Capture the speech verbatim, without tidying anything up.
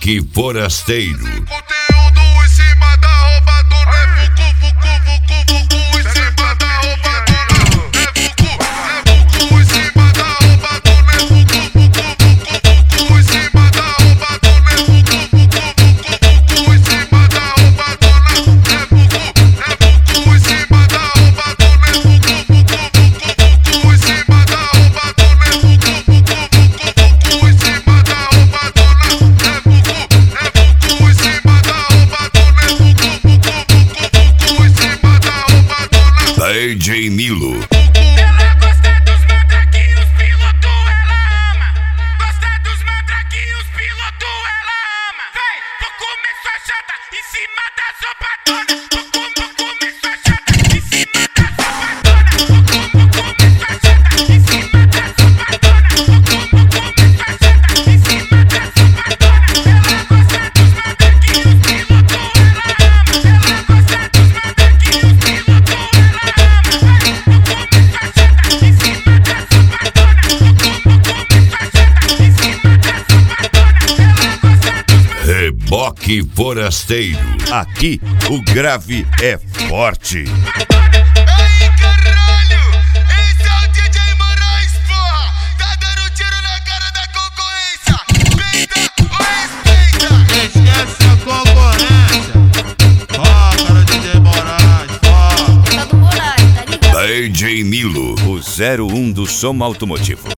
Reboque Forasteiro. Conteúdo em cima da roubadona. É vucu, vucu, vucu, vucu em cima da roubadona. É vucu, é vucu em cima da roubadona. É vucu, vucu, vucu, vucu em cima da roubadona. É vucu, vucu, vucu, vucu em cima da roubadona. É vucu, é vucu em cima da roubadona. É vucu, vucu, vucu, vucu em cima da roubadona. É vucu, vucu, vucu, vucu em cima da roubadona. É vucu, é vucu em cima da roubadona. É vucu, vucu, vucu, vucu em cima da roubadona. D J Nilo. Ela gosta dos mantra que os pilotos ela ama. Gosta dos mantra que os pilotos ela ama. Vem, vou comer sua chata em cima da roubadona. Vou comer, comer sua chata em cima da roubadona. Vou comer, comer sua chata em cima da roubadona. Vou comer, comer sua chata em cima da roubadona. Ela gosta dos mantra que os pilotos ela ama. Ela gosta dos mantra que os pilotos ela ama. Reboque Forasteiro. Aqui o grave é forte. Aí, caralho! Esse é o D J Moraes, porra! Tá dando tiro na cara da concorrência! Peita ou respeita! Esquece a concorrência. Ó, cara, D J Moraes, ó. Tá do Moraes, tá ligado? D J Nilo, o zero um do som automotivo.